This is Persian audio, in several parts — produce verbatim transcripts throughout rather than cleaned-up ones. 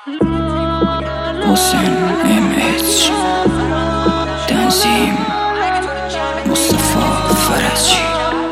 حسین ام اچ تنظیم مصطفی فرجی.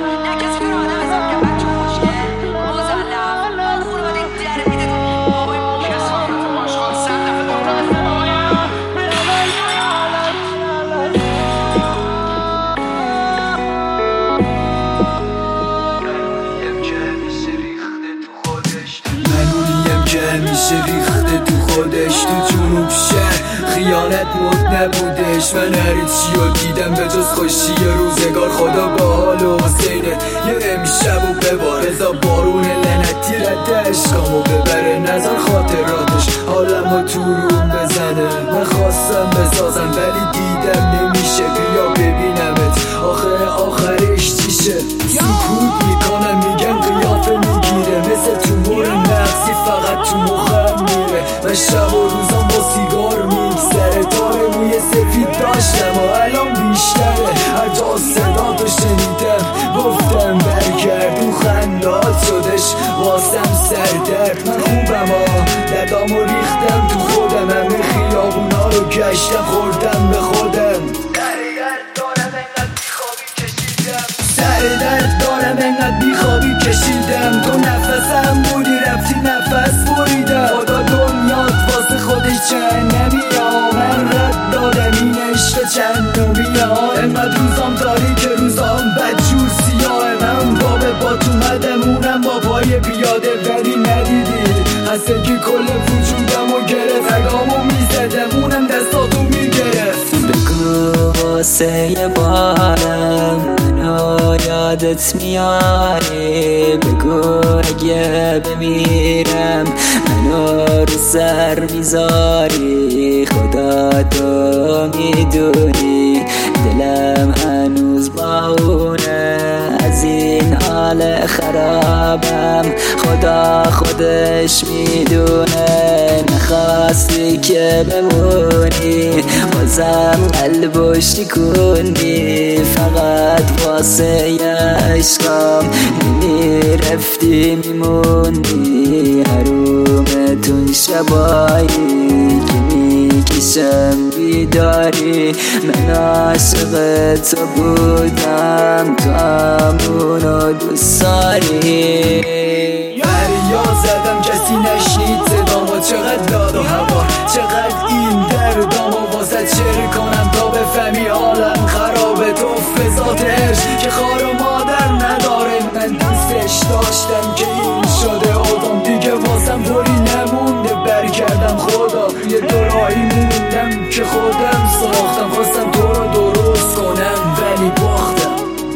میشه ریخته تو خودش، تو جنوب شهر خیانت مد نبودش. من هر چی رو دیدم به جز خوشی روزگار. خدا با حال و حسینه یه امشب و ببار، ازا بارون لعنتی رد عشقامو ببره، نظر خاطراتش حالمو تو روم بزنه. من خواستم بسازم ولی دیدم نمیشه، بیا ببینمت آخر آخرش چیشه. سکوت میکنم میگم قیافه میگیره، مثل تومور نفسی فقط تو مخم میره. من شب و روزم با سیگار میگذره، تار موی سفید داشتم و الان بیشتره. هر جا صدا تو شنیدم گفتم برگرد، اون خندات شدش واسم سردرد. من خوبم ها دردامو ریختم تو خودم، همه خیابونا رو گشتم خوردم به خودم. سر درد دارم انقدر بیخوابی کشیدم، تو نفسم بودی رفتی نفس بریدم. خدا دنیات واسه خودش جهنمی ها، من رد دادم این عشق چندمی ها. انقدر روزام تاریک روزام بدجور سیاه، من با به بات اومدم اونم با پای بیاده ولی ندیدی خستگی کل وجودم و گرفت. رگامو میزدم اونم دستاتو میگرفت. بگو واسه یه بارم منو یادت میاری، بگو اگه بمیرم منو رو سر میذاری. خدا تو میدونی دلم هنوز با اونه، از این حال خرابم خدا خودش میدونه. نخواستی که بمونی بازم قلبو شکوندی، فقط واسه یه عشقم نمیرفتی میموندی. حرومتون شبایی که میکشم بیداری، من عاشق تو بودم تو همونو دوست داری. دریا زدم کسی نشنید صدامو، چقدر داد و هوا چقدر این دردامو واسه چر کنم تا بفهمی حالم خرابه. تو فضاتش که خار و مادر نداره، من دوستش داشتم که این شده آدم دیگه واسم پولی نمونده. برگردم خدا یه دوراهی موندم که خودم ساختم، خواستم تو رو درست کنم ولی باختم.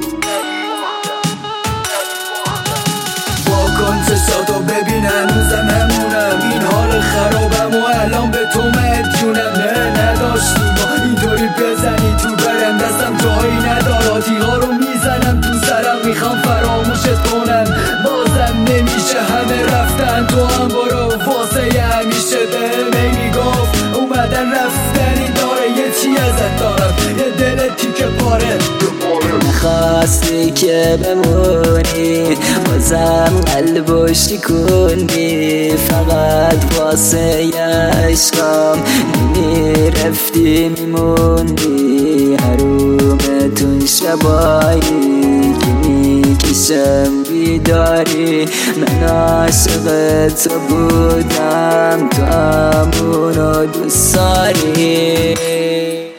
واکن چشاتو ببین هنوزم همونم، این حال خرابم و الان به تو مدیونم. نه نداشتی ما اینطوری بزنی تو برم، دستم جایی ندارادی ها رو میزنم تو سرم، میخوام فراموشت کنم بازم نمیشه. همه رفتن تو هم برو واسه همیشه. دل نمیگفت اومدن رفتنی داره، یه چی ازت دارم یه دل تیکه پاره. نخواستی که بمونی بازم قلبو شکوندی، فقط واسه یه عشقم نمیرفتی میموندی. حرومتون شبایی که میکشم بیداری، من عاشق تو بودم تو همونو دوست داری.